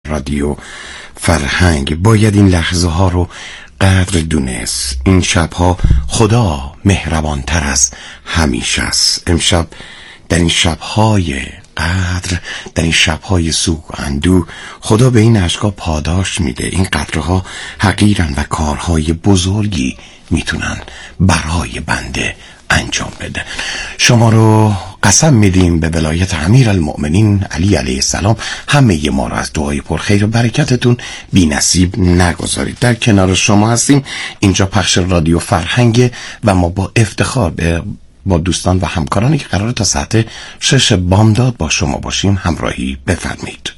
رادیو فرهنگ. باید این لحظه ها رو قدر دونست. این شبها خدا مهربانتر از همیشه است. امشب در این شبهای قدر، در این شبهای سوگ و اندوه، خدا به این اشکا پاداش میده. این قدرها حقیرن و کارهای بزرگی میتونن برای بنده انجام بده. شما رو قسم میدیم به ولایت امیرالمؤمنین علی علیه السلام همه ما را از دعای پرخیر و برکتتون بی نصیب نگذارید. در کنار شما هستیم. اینجا پخش رادیو فرهنگ و ما با افتخار با دوستان و همکارانی که قراره تا ساعت 6 بامداد با شما باشیم همراهی بفرمایید.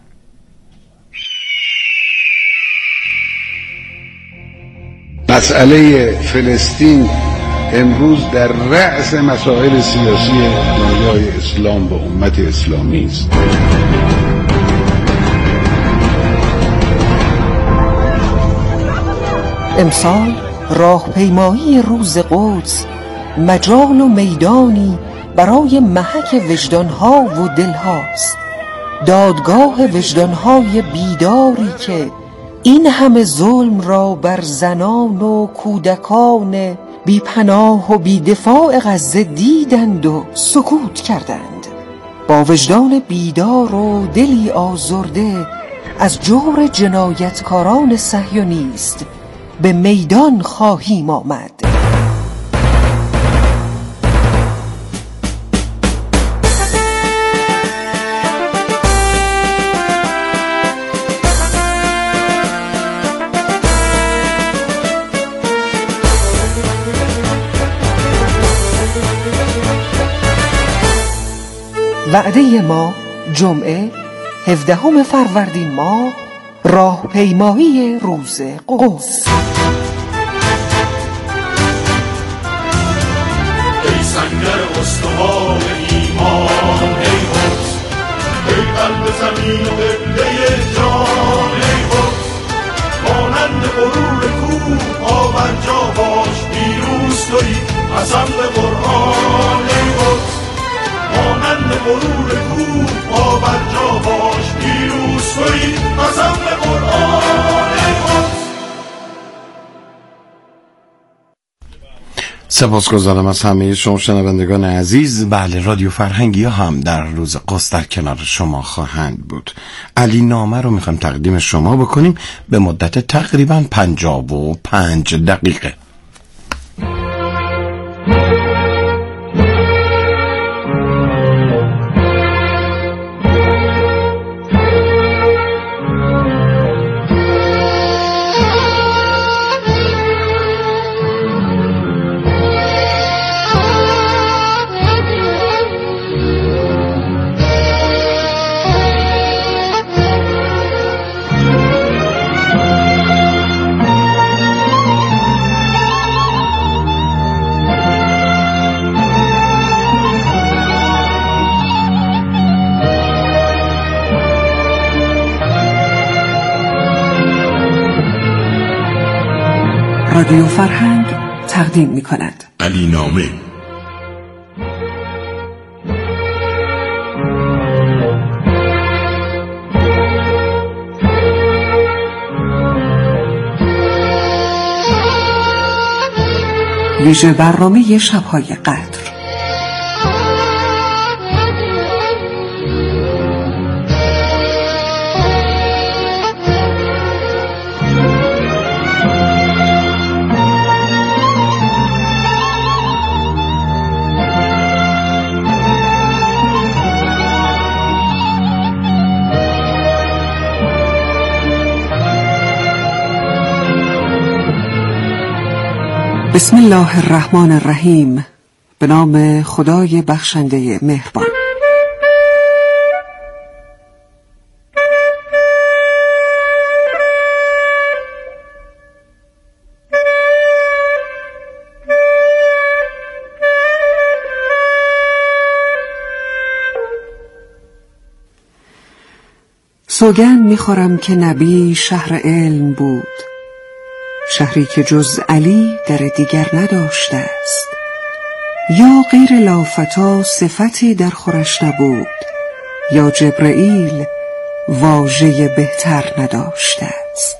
مسئله فلسطین امروز در رأس مسائل سیاسی دنیای اسلام و امت اسلامی است. امسال راهپیمایی روز قدس مجال و میدانی برای محک وجدانها و دلهاست، دادگاه وجدانهای بیداری که این همه ظلم را بر زنان و کودکان بی پناه و بی دفاع غزه دیدند و سکوت کردند. با وجدان بیدار و دلی آزرده از جور جنایتکاران صهیونیست به میدان خواهیم آمد. وعده ما جمعه 17 فروردین ماه، راهپیمایی روز قدس. ای سنگر استوار ایمان ای قدس، ای قلب زمین و قبله جان ای قدس، مانند غرور کوه پابرجا باش پیروز تویی قسم به قرآن ای قدس، مانند غرور کوه پابرجا باش پیروز تویی قسم به قرآن ای قدس. سپاسگزارم از همه شما شنوندگان عزیز. بله، رادیو فرهنگی هم در روز قدس در کنار شما خواهند بود. علی نامه رو میخوایم تقدیم شما بکنیم به مدت تقریبا 55 دقیقه. رادیو فرهنگ تقدیم می کند علی نامه. ویژه برنامه شب‌های قدر. بسم الله الرحمن الرحیم. به نام خدای بخشنده مهربان. سوگند میخورم که نبی شهر علم بود، شهری که جز علی در دیگر نداشته است. یا غیر لافتا صفتی در خورش نبود، یا جبرئیل واژه بهتر نداشته است.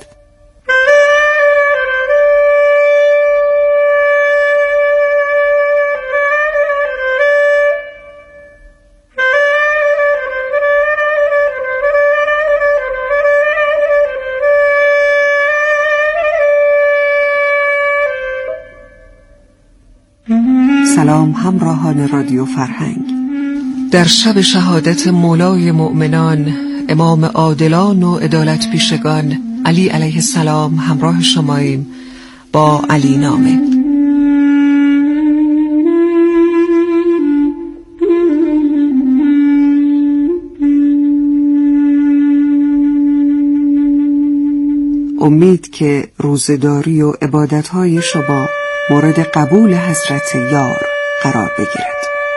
سلام همراهان رادیو فرهنگ. در شب شهادت مولای مؤمنان، امام عادلان و عدالت پیشگان علی علیه السلام همراه شماییم با علی نامه. امید که روزداری و عبادتهای شما مورد قبول حضرت یار قرار بگیرد.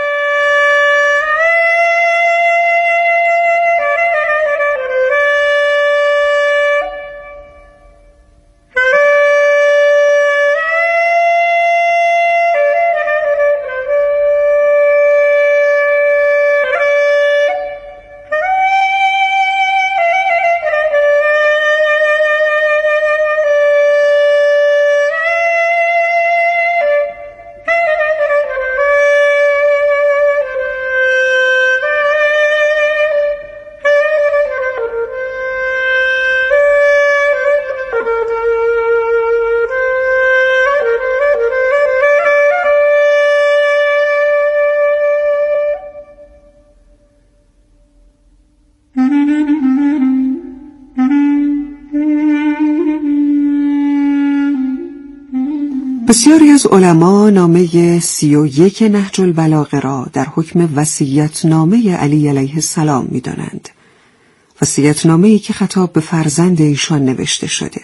بسیاری از علما نامه 31 نهج البلاغه را در حکم وصیت‌نامه علی علیه السلام می‌دانند. وصیت‌نامه‌ای که خطاب به فرزند ایشان نوشته شده.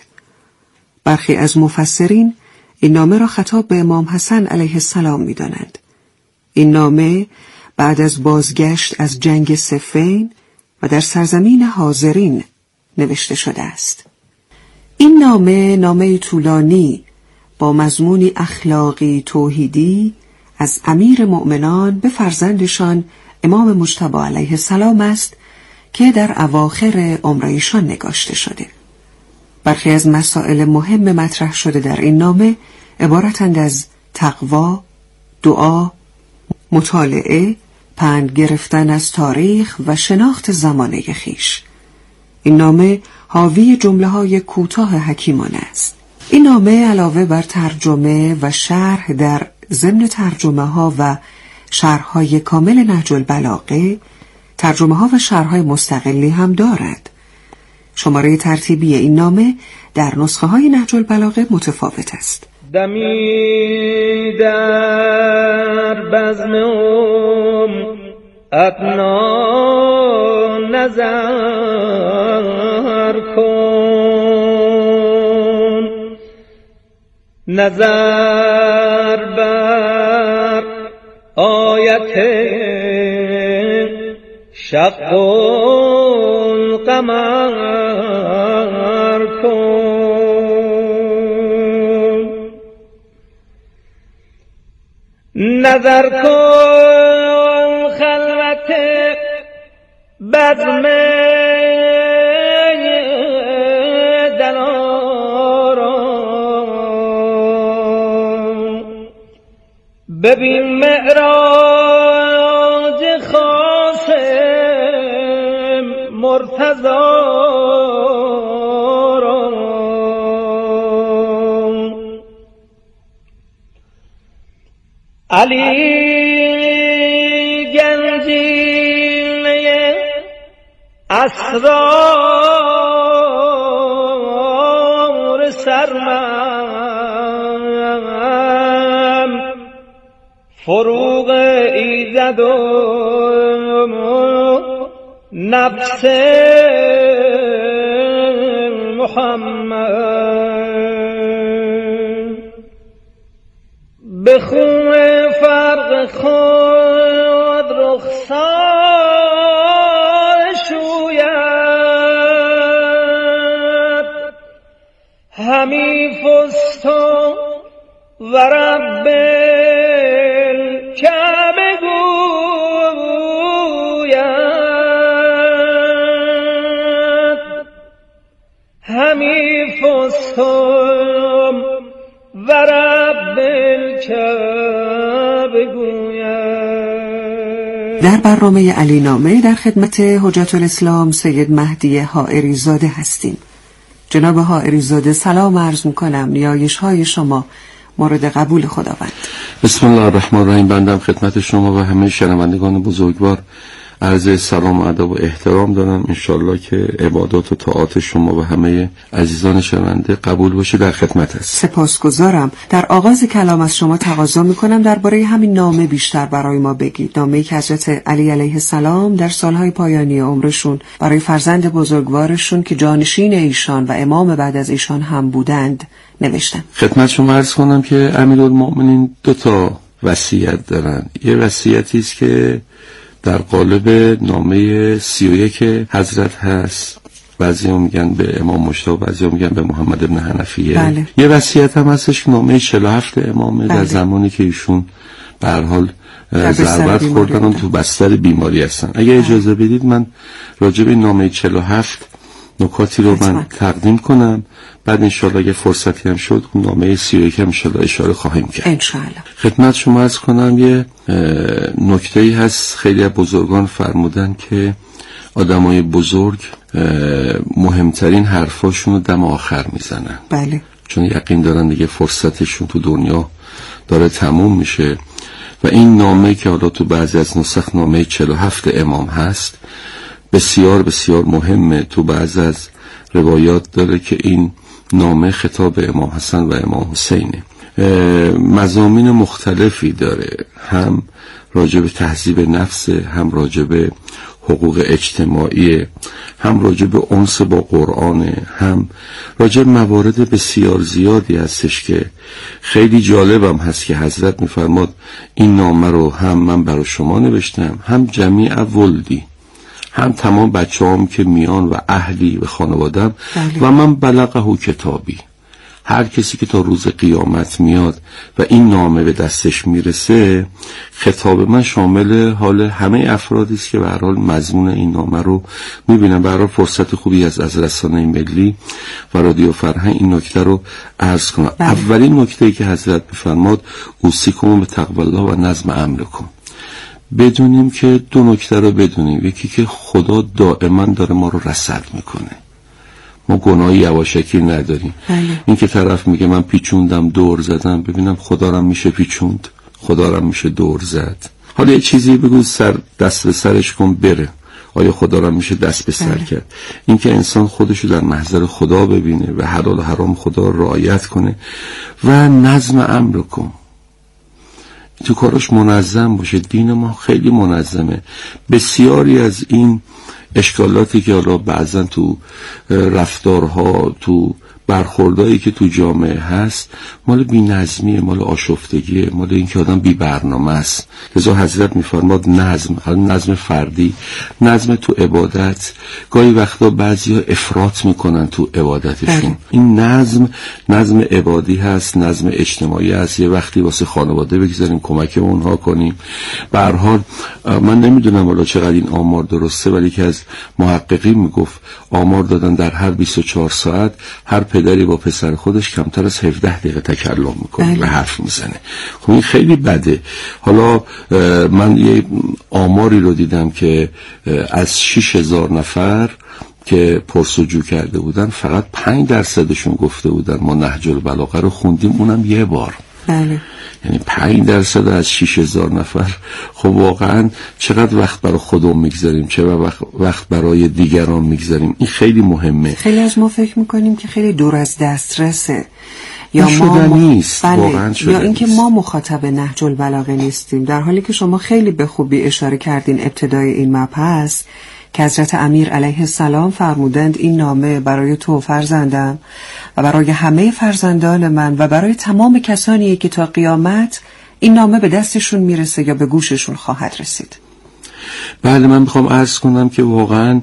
برخی از مفسرین این نامه را خطاب به امام حسن علیه السلام می‌دانند. این نامه بعد از بازگشت از جنگ صفین و در سرزمین حاضرین نوشته شده است. این نامه طولانی با مضمونی اخلاقی توحیدی از امیر مؤمنان به فرزندشان امام مجتبی علیه السلام است که در اواخر عمر ایشان نگاشته شده. برخی از مسائل مهم مطرح شده در این نامه عبارتند از تقوا، دعا، مطالعه، پند گرفتن از تاریخ و شناخت زمانه خویش. این نامه حاوی جمله‌های کوتاه حکیمانه است. این نامه علاوه بر ترجمه و شرح در ضمن ترجمه‌ها و شرح‌های کامل نهج البلاغه، ترجمه‌ها و شرح‌های مستقلی هم دارد. شماره ترتیبی این نامه در نسخه‌های نهج البلاغه متفاوت است. دمی در بزم ابنا نظر کن، نظر بر آیت شق القمر کن، نظر کن خلوت بزم ببین معراج خاصم مرتضی را، علی گنجینه اسرار سرمن، فروغ ایزد و نفس محمد، به خون فرق خود رخسار شوید، همی فست و رب الکعبه گوید، همی فستم و رب الکعبه گویم. در برنامه علی نامه در خدمت حجت الاسلام سید مهدی حائری زاده هستیم. جناب حائری زاده سلام عرض میکنم. نیایش های شما مورد قبول خداوند. بسم الله الرحمن الرحیم. بندم خدمت شما و همه شنوندگان بزرگوار عرض سلام و ادب و احترام دارم. انشالله که عبادات و طاعات شما و همه عزیزان شنونده قبول باشه. در خدمت هست. سپاسگزارم. در آغاز کلام از شما تقاضا میکنم درباره همین نامه بیشتر برای ما بگید. نامه‌ای که حضرت علی علیه السلام در سالهای پایانی عمرشون برای فرزند بزرگوارشون که جانشین ایشان و امام بعد از ایشان هم بودند نوشتن. خدمت شما عرض کنم که امیرالمؤمنین 2 وصیت دارن. یه وصیتی است که در قالب نامه 31 حضرت هست، بعضی هم میگن به امام مجتبی، بعضی هم میگن به محمد ابن حنفیه. بله. یه وصیت هم هستش نامه 47 امامه. بله. در زمانی که ایشون به هر حال ضربت خوردن و تو بستر بیماری هستن. اگه اجازه بدید من راجع به نامه 47 نکاتی رو من تقدیم کنم، بعد انشاءالله اگه فرصتی هم شد نامه 31 هم انشاءالله اشاره خواهیم کرد. انشاءالله. خدمت شما عرض کنم یه نکته‌ای هست. خیلی از بزرگان فرمودن که آدمای بزرگ مهمترین حرفاشون رو دم آخر میزنن. بله. چون یقین دارن دیگه فرصتشون تو دنیا داره تموم میشه و این نامه که حالا تو بعضی از نسخ نامه 47 امام هست بسیار بسیار مهمه. تو بعضی از روایات داره که این نامه خطاب امام حسن و امام حسینه. مضامین مختلفی داره، هم راجع به تهذیب نفس، هم راجع به حقوق اجتماعی، هم راجع به انس با قرآن، هم راجع به موارد بسیار زیادی هستش که خیلی جالبم هست که حضرت میفرماد این نامه رو هم من برای شما نوشتم، هم جمیع ولدی، هم تمام بچه‌هام که میان و اهلی و خانوادم، و من بلغه کتابی. هر کسی که تا روز قیامت میاد و این نامه به دستش میرسه، خطاب من شامل حال همه افرادی است که به هر حال مضمون این نامه رو میبینن. برای فرصت خوبی از رسانه ملی و رادیو فرهنگ این نکته رو عرض کنم. اولین نکته‌ای که حضرت میفرماد اوصیکم بتقوی الله و نظم امرکم. بدونیم که 2 نکته رو بدونیم. یکی که خدا دائما داره ما رو رصد میکنه، ما گناه یواشکی نداریم. این که طرف میگه من پیچوندم دور زدم، ببینم خدا رو میشه پیچوند، خدا رو میشه دور زد. حالا یه چیزی بگو دست به سرش کن بره، آیا خدا رو میشه دست به سر کرد؟ این که انسان خودشو در محضر خدا ببینه و حلال و حرام خدا رو رعایت کنه و نظم امر کن، تو کارش منظم باشه. دین ما خیلی منظمه. بسیاری از این اشکالاتی که حالا بعضا تو رفتارها، تو برخوردایی که تو جامعه هست، مال بی‌نظمیه، مال آشفتگیه، مال اینکه آدم بی برنامه است. لذا حضرت میفرماد نظم فردی، نظم تو عبادت. گاهی وقتا بعضیا افراط میکنن تو عبادتشون. این نظم عبادی هست، نظم اجتماعی هست. یه وقتی واسه خانواده بگذاریم، کمک اونها کنیم. به هر حال من نمیدونم حالا چقدر این آمار درسته، ولی که از محققین میگفت آمار دادن در هر 24 ساعت هر پدری با پسر خودش کمتر از 17 دقیقه تکلم میکنه و حرف میزنه. خب این خیلی بده. حالا من یه آماری رو دیدم که از 6000 نفر که پرسجو کرده بودن فقط 5% گفته بودن ما نهج البلاغه رو خوندیم، اونم یه بار. بله. یعنی 5% از 6000 نفر. خب واقعا چقدر وقت برای خودمون میگذاریم، چقدر وقت برای دیگران میگذاریم. این خیلی مهمه. خیلی از ما فکر میکنیم که خیلی دور از دسترسه یا ما نیست. واقعا یا اینکه ما مخاطب نهج البلاغه نیستیم، در حالی که شما خیلی به خوبی اشاره کردین ابتدای این مبحث که حضرت امیر علیه السلام فرمودند این نامه برای تو فرزندم و برای همه فرزندان من و برای تمام کسانی که تا قیامت این نامه به دستشون میرسه یا به گوششون خواهد رسید. بله، من میخوام عرض کنم که واقعا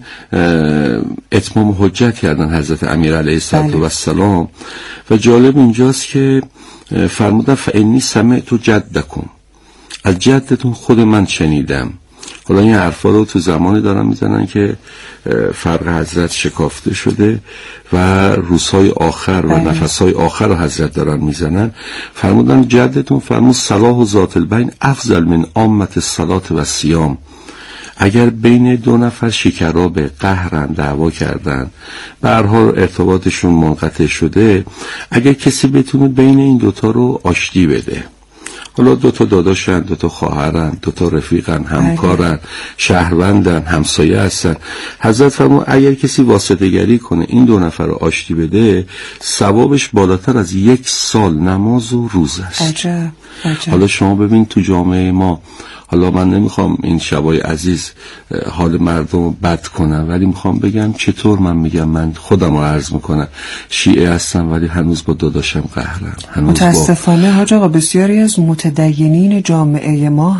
اتمام حجت کردن حضرت امیر علیه السلام و جالب اینجاست که فرمودن فانی سمعت جدکم، از جدتون خود من شنیدم. حالا این حرفا رو تو زمانی دارن میزنن که فرق حضرت شکافته شده و روزهای آخر و نفسهای آخر رو حضرت دارن میزنن. فرمودن جدتون فرمود صلاح و ذات البین افضل من عامت الصلات و صیام. اگر بین دو نفر شکراب قهرن، دعوا کردن، به هر حال ارتباطشون منقطع شده، اگر کسی بتونه بین این دوتا رو آشتی بده، حالا دوتا داداشن، دوتا خواهرن، دوتا رفیقن، همکارن، شهروندن، همسایه هستن، حضرت فرمود اگر کسی واسطه گری کنه این دو نفر رو آشتی بده، ثوابش بالاتر از 1 سال نماز و روز است. عجب. حالا شما ببین تو جامعه ما، حالا من نمیخوام این شبای عزیز حال مردم رو بد کنم، ولی میخوام بگم چطور من میگم، من خودم رو عرض میکنم شیعه هستم ولی هنوز با داداشم قهرم. متاسفانه حاج آقا بسیاری از متدینین جامعه ما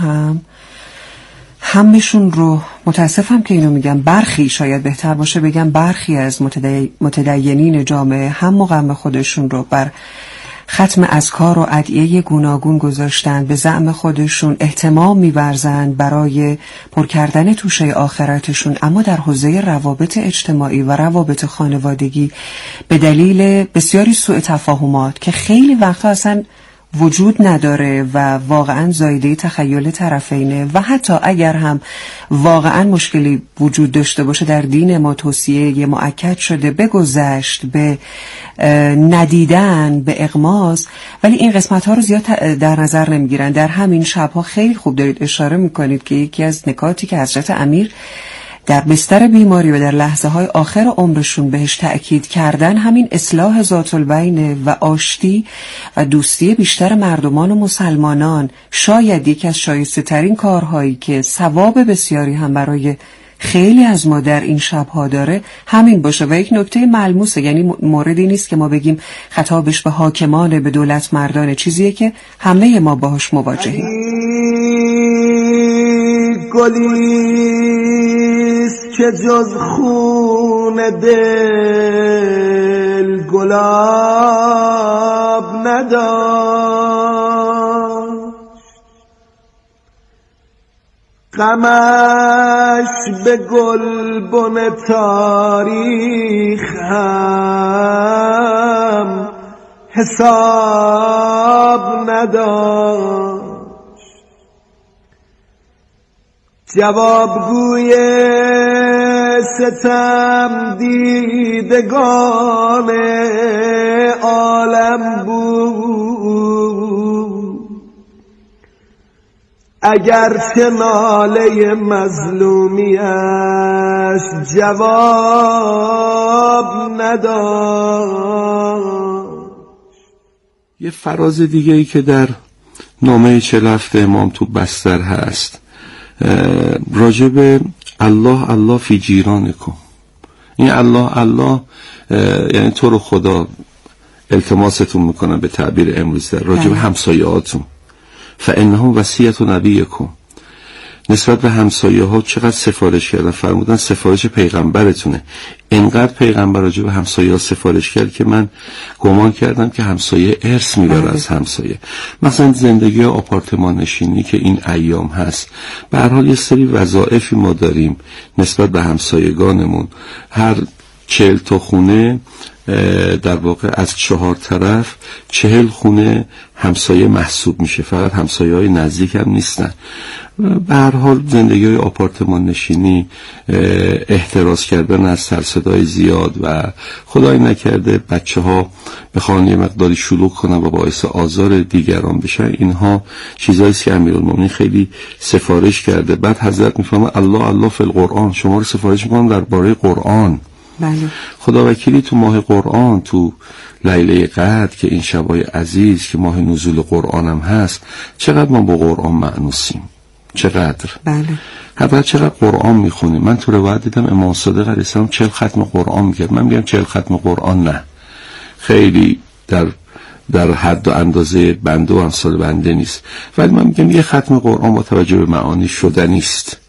همشون رو، متاسفم که اینو میگم، برخی، شاید بهتر باشه بگم برخی از متدینین جامعه هم مقام خودشون رو بر ختم اذکار و ادعیه گوناگون گذاشتن، به زعم خودشون اهتمام می‌ورزند برای پر کردن توشه آخرتشون، اما در حوزه روابط اجتماعی و روابط خانوادگی به دلیل بسیاری سوء تفاهمات که خیلی وقتا اصلا وجود نداره و واقعا زایده تخیل طرفینه، و حتی اگر هم واقعا مشکلی وجود داشته باشه در دین ما توصیه مؤکد شده به گذشت، به ندیدن، به اغماض، ولی این قسمت ها رو زیاد در نظر نمیگیرن. در همین شبها خیلی خوب دارید اشاره میکنید که یکی از نکاتی که حضرت امیر در بستر بیماری و در لحظه های آخر عمرشون بهش تأکید کردن همین اصلاح ذات البین و آشتی و دوستی بیشتر مردمان و مسلمانان، شاید یکی از شایسته ترین کارهایی که ثواب بسیاری هم برای خیلی از ما در این شبها داره همین باشه. و یک نکته ملموسه، یعنی موردی نیست که ما بگیم خطابش به حاکمان، به دولت مردانه، چیزیه که همه ما باهاش مواجهیم. گلیست که جز خون دل گلاب نداشت، غمش به گلبن تاریخ هم حساب نداشت. جوابگوی ستم دیدگان عالم بود، اگرچه ناله مظلومیش جواب نداشت. یه فراز دیگه ای که در نامه 47 امام تو بستر هست راجب الله الله فی جیرانکم. این الله الله یعنی تو رو خدا التماستون میکنم به تعبیر امروز در راجب همسایه‌هاتون. فانهم وصیت نبیکم، نسبت به همسایه ها چقدر سفارش کردن، فرمودن سفارش پیغمبرتونه. اینقدر پیغمبر راجع به همسایه ها سفارش کرد که من گمان کردم که همسایه ارث میبره از همسایه. مثلا زندگی آپارتمان نشینی که این ایام هست، به هر حال یه سری وظایفی ما داریم نسبت به همسایگانمون. هر 40 تا خونه در واقع از 4 طرف 40 خونه همسایه محسوب میشه، فقط همسایه های نزدیک هم نیستن. به هر حال زندگی های آپارتمان نشینی، احتراز کردن از سر صدای زیاد و خدای نکرده بچه ها بخوان یه مقداری شلوغ کنن و باعث آزار دیگران بشن، اینها چیزایی است که امیرالمومنین خیلی سفارش کرده. بعد حضرت میفهمه الله الله فی القرآن، شما رو سفارش میکنم درباره قرآن. بله. خدا وکیلی تو ماه قرآن، تو لیله قدر که این شبای عزیز که ماه نزول قرآن هم هست، چقدر ما با قرآن مأنوسیم، چقدر. بله. حتی چقدر قرآن میخونیم. من تو روایت دیدم امام صادق علیه السلام 40 ختم قرآن میکرد. من میگم 40 ختم قرآن نه، خیلی در حد و اندازه بنده و امثال بنده نیست، ولی من میگم یه ختم قرآن با توجه به معانی شدنی است.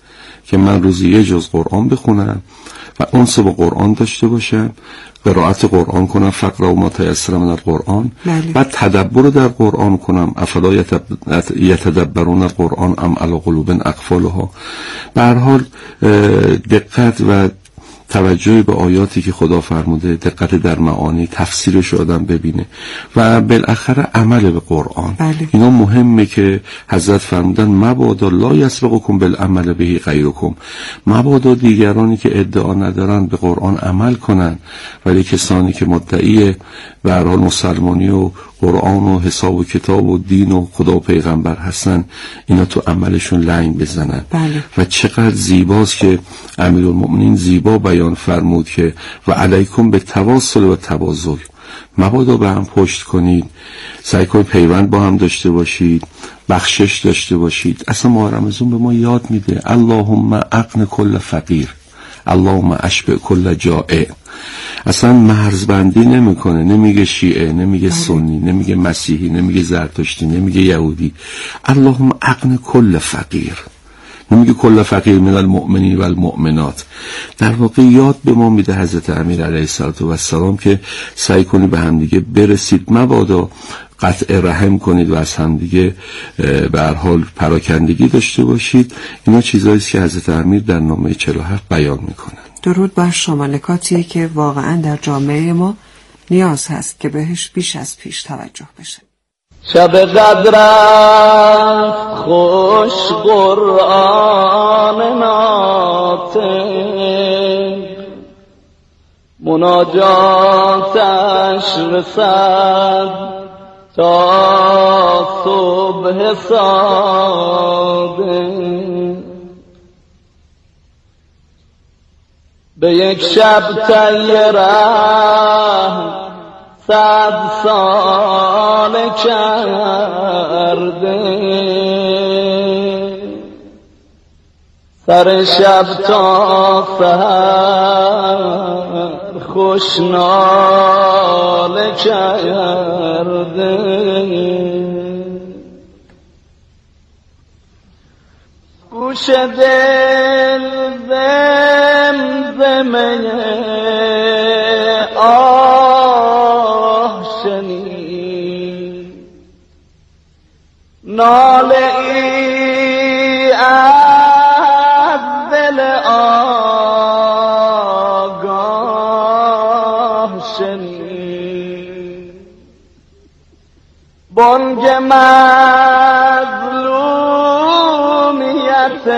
که من روزی یه جز قرآن بخونم و انس با قرآن داشته باشم، قرائت قرآن کنم، فقرا و ما تیسر من القرآن، بعد تدبر در قرآن کنم، افلا یتدبرون القرآن ام علی قلوب اقفالها. به هر حال دقت و توجه به آیاتی که خدا فرموده، دقت در معانی، تفسیرش آدم ببینه و بالاخره عمل به قرآن. اینا مهمه که حضرت فرمودن مبادا لا یسبقکم بالعمل به غیرکم، مبادا دیگرانی که ادعا ندارن به قرآن عمل کنن، ولی کسانی که مدعی به هر حال مسلمانی و قرآن و حساب و کتاب و دین و خدا و پیغمبر هستن، اینا تو عملشون لنگ بزنن. و چقدر زیباست که امیرالمؤمنین زیبا بیان فرمود که و علیکم به تواصل و تبازل، مبادا به هم پشت کنید، سعی کنید پیوند با هم داشته باشید، بخشش داشته باشید. اصلا ماه رمضان به ما یاد میده اللهم اغن کل فقیر، اللهم اشبع کل جائع. اصلا مرزبندی نمیکنه، نمیگه شیعه، نمیگه سنی، نمیگه مسیحی، نمیگه زرتشتی، نمیگه یهودی، اللهم اغن کل فقیر، نمیگه کل فقیر من المؤمنین و المؤمنات. در واقع یاد به ما میده حضرت امیر علیه السلام که سعی کنید به همدیگه برسید، مبادا قطع رحم کنید و از همدیگه به هر حال پراکندگی داشته باشید. اینا چیزایی است که حضرت امیر در نامه 47 بیان میکنن. درود بر شما، نکاتی که واقعا در جامعه ما نیاز هست که بهش بیش از پیش توجه بشه. شب قدر خوش قرآن ناطق، مناجاتش رسد تا صبح صادق. به یک شب تیره 100 سال کرده، سر شب تا سحر خوش ناله کرده. گوش دل زمزمه آه شنید، ناله ای از دل آگاه شنید، بانگ مظلومیت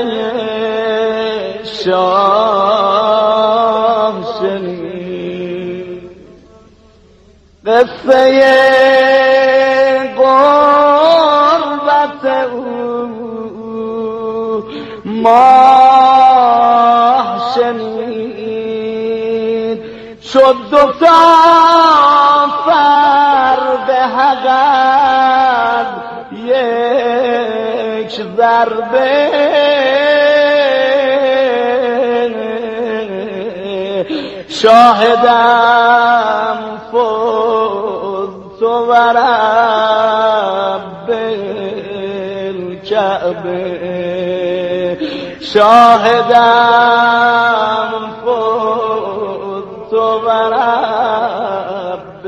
شاه شنید، قصه غربت او ماه شنید، شد 2 تا فرد حقد یک ضربه، شاهدم فزت و رب الکعبه، شاهدم فزت و رب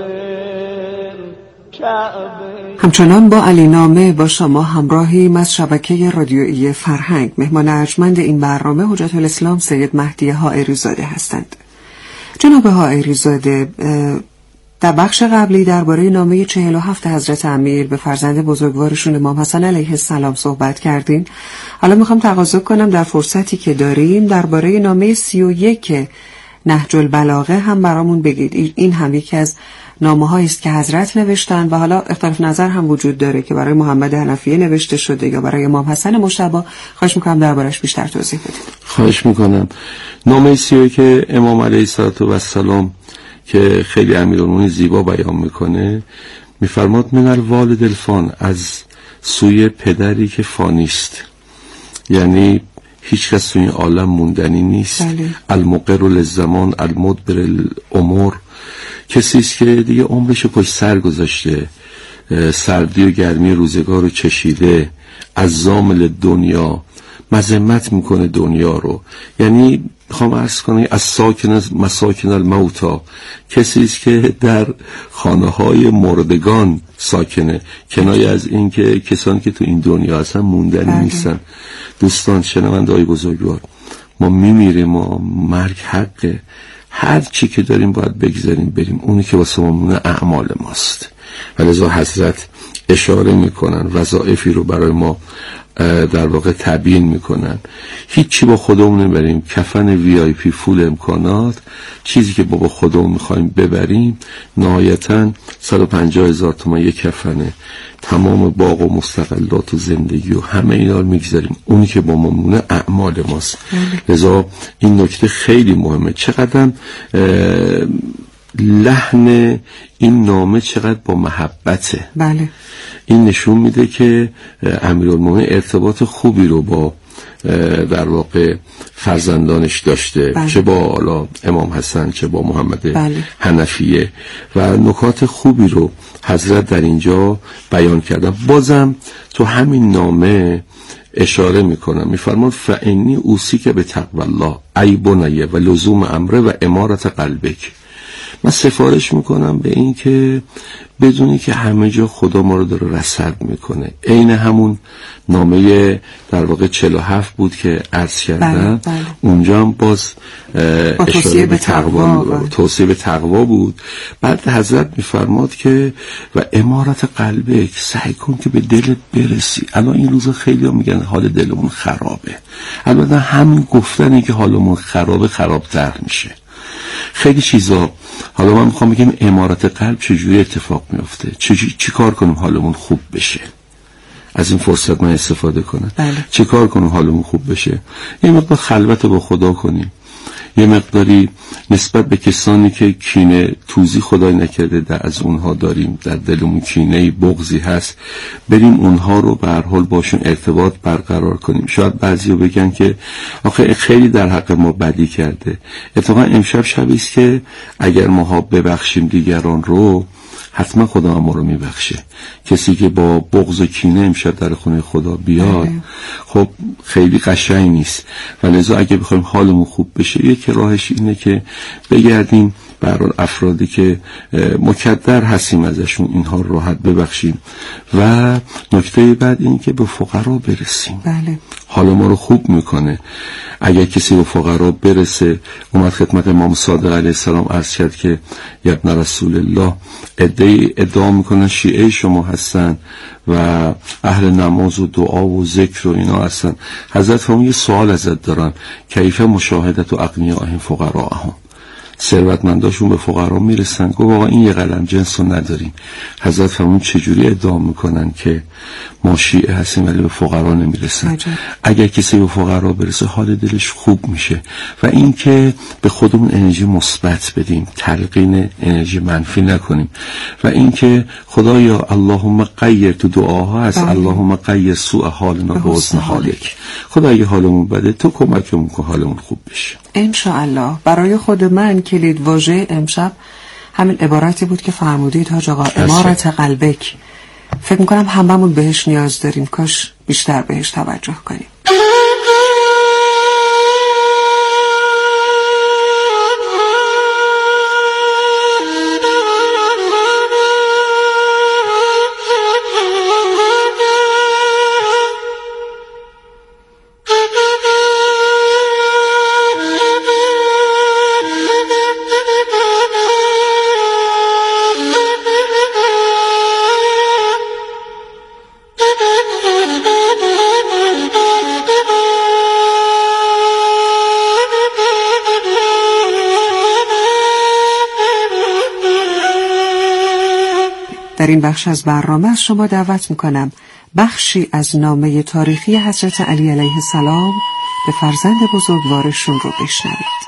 الکعبه. همچنان با علی نامه با شما همراهیم از شبکه رادیویی فرهنگ. مهمان ارجمند این برنامه حجت الاسلام سید مهدی حائری زاده هستند. جناب حائری زاده، در بخش قبلی درباره نامه 47 حضرت امیر به فرزند بزرگوارشون امام حسن علیه السلام صحبت کردین. حالا میخوام تقاضا کنم در فرصتی که داریم درباره نامه 31 نهج البلاغه هم برامون بگید. این هم یکی از نامه‌هایی است که حضرت نوشتن و حالا اختلاف نظر هم وجود داره که برای محمد حنفیه نوشته شده یا برای امام حسن مجتبی. خواهش میکنم دربارش بیشتر توضیح بدید. خواهش میکنم. نامه 31 امام علیه السلام که خیلی امیرالمومنین زیبا بیان میکنه، میفرماد من الوالد الفان، از سوی پدری که فانیست، یعنی هیچ کس توی این عالم موندنی نیست. المقر للزمان المدبر الامور، کسی است که دیگه عمرشو پشت سر گذاشته، سردی و گرمی روزگار رو چشیده، از زامل دنیا مذمت میکنه دنیا رو. یعنی میخوام عرض کنم از ساکن از مساکن الموتا، کسی است که در خانه های مردگان ساکنه، کنایه از این که کسانی که تو این دنیا هستن موندنی نیستن. دوستان شنونده‌های بزرگوار، ما میمیریم و مرگ حقه، هر چی که داریم باید بگذاریم بریم، اونی که واسه ما مونه اعمال ماست. ولذا حضرت اشاره میکنن، وظایفی رو برای ما در واقع تبیین میکنن. هیچی با خودمون نبریم، کفن وی آی پی فول امکانات، چیزی که با خودمون میخوایم ببریم نهایتاً 150,000 تومان یک کفنه، تمام باغ و مستقلات و زندگی و همه اینا رو میگذاریم، اونی که با ما مونه اعمال ماست. لذا این نکته خیلی مهمه. چقدر لحن این نامه چقدر با محبته. بله. این نشون میده که امیرالمومنین ارتباط خوبی رو با در واقع فرزندانش داشته. بله. چه با حالا امام حسن، چه با محمد بله. حنفیه، و نکات خوبی رو حضرت در اینجا بیان کردن. بازم تو همین نامه اشاره میکنم، میفرماد فانی اوصیک به تقوی الله ای بنی و لزوم امره و امارت قلبک. من سفارش میکنم به این که بدونی که همه جا خدا ما رو داره رصد میکنه. عین همون نامه در واقع 47 بود که عرض کردم. بله. اونجا هم باز اشاره به تقوا، توصیه به تقوا بود. بعد حضرت میفرماد که و امارت قلبک، سعی کن که به دلت برسی. الان این روزا خیلی ها میگن حال دلمون خرابه. البته همین گفتنی که حالمون خرابه خرابتر میشه. خیلی چیزا، حالا من میخوام بگم امارت قلب چجوری اتفاق میفته، چی کار کنیم حالمون خوب بشه. از این فرصت من استفاده کنم. بله. چی کار کنیم حالمون خوب بشه؟ یه مقدار خلوت با خدا کنیم، یه مقداری نسبت به کسانی که کینه توزی خدای نکرده در از اونها داریم، در دلمون کینه بغضی هست، بریم اونها رو به هر حال باشون ارتباط برقرار کنیم. شاید بعضیا بگن که آخه خیلی در حق ما بدی کرده. اتفاقا امشب شبی است که اگر ماها ببخشیم دیگران رو، حتما خدا ما رو میبخشه. کسی که با بغض و کینه امشب در خونه خدا بیاد، خب خیلی قشنگ نیست. ولذا اگه بخوایم حالمون خوب بشه، یک راهش اینه که بگردیم برای افرادی که مکدر هستیم ازشون، اینها رو راحت ببخشیم. و نکته بعد این که به فقرا برسیم. بله. حال ما رو خوب میکنه. اگر کسی به فقرا برسه، اومد خدمت امام صادق علیه السلام عرض کرد که ابن رسول الله ادعا میکنن شیعه شما هستن و اهل نماز و دعا و ذکر و اینا هستن. حضرت هم یه سوال ازت دارن، کیف مشاهدت و اغنیاءهم فقراءهم، ثروتمنداشون به فقرا میرسن. گفت آقا این یه قلم جنس رو نداریم. حضرت فرمود چجوری ادعا میکنن که ما شیعه هستیم ولی به فقرا نمیرسن؟ اگر کسی به فقرا برسه حال دلش خوب میشه. و این که به خودمون انرژی مثبت بدیم، تلقین انرژی منفی نکنیم. و این که خدایا اللهم غیر، تو دعاها هست اللهم غیر سوء حالنا به حسن حالک. خدا اگه حالمون بده تو کمکمون کن حالمون خوب بشه انشاءالله. برای خود من کلید واژه امشب همین عبارتی بود که فرمودید حاج آقا، امارت قلبک. فکر میکنم هممون بهش نیاز داریم، کاش بیشتر بهش توجه کنیم. در این بخش از برنامه از شما دعوت میکنم بخشی از نامه تاریخی حضرت علی علیه السلام به فرزند بزرگوارشون رو بشنوید.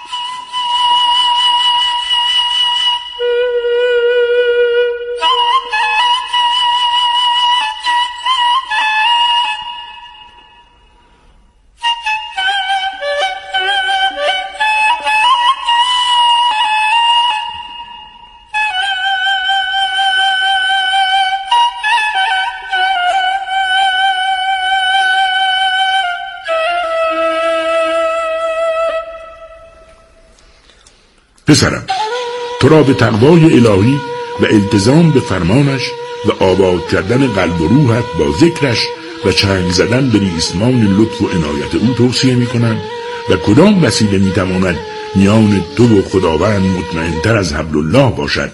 پسرم، تو را به تقوای الهی و التزام به فرمانش و آباد کردن قلب و روحت با ذکرش و چنگ زدن به ریسمان لطف و عنایت او توصیه می کنم و کدام وسیله می تواند میان تو و خداوند مطمئن‌تر از حبل الله باشد